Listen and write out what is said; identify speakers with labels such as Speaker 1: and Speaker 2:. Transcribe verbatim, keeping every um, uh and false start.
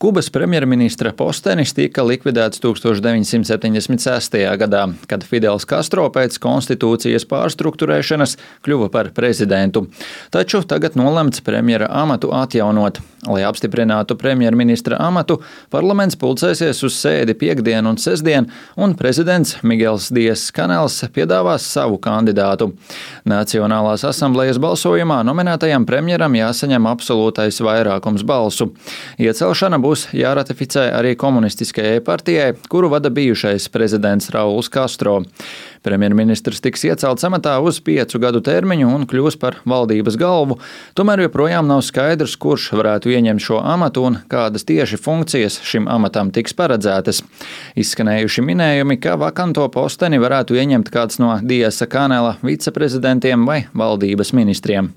Speaker 1: Kubas premjerministra postenis tika likvidēts tūkstoš deviņsimt septiņdesmit sestajā gadā, kad Fidels Castro pēc konstitūcijas pārstrukturēšanas kļuva par prezidentu. Taču tagad nolemts premjera amatu atjaunot. Lai apstiprinātu premjerministra amatu, parlaments pulcēsies uz sēdi piektdien un sestdien, un prezidents Migels Dias-Kanels piedāvās savu kandidātu. Nacionālās asamblejas balsojumā nominētajam premjeram jāsaņem absolūtais vairākums balsu. Iecelšana būs jāratificē arī komunistiskajai partijai, kuru vada bijušais prezidents Rauls Castro. Premjerministrs tiks iecelts amatā uz piecu gadu termiņu un kļūs par valdības galvu, tomēr joprojām nav skaidrs, kurš varētu ieņemt šo amatu un kādas tieši funkcijas šim amatam tiks paredzētas. Izskanējuši minējumi, ka vakanto posteni varētu ieņemt kāds no Diasa-Kanela viceprezidentiem vai valdības ministriem.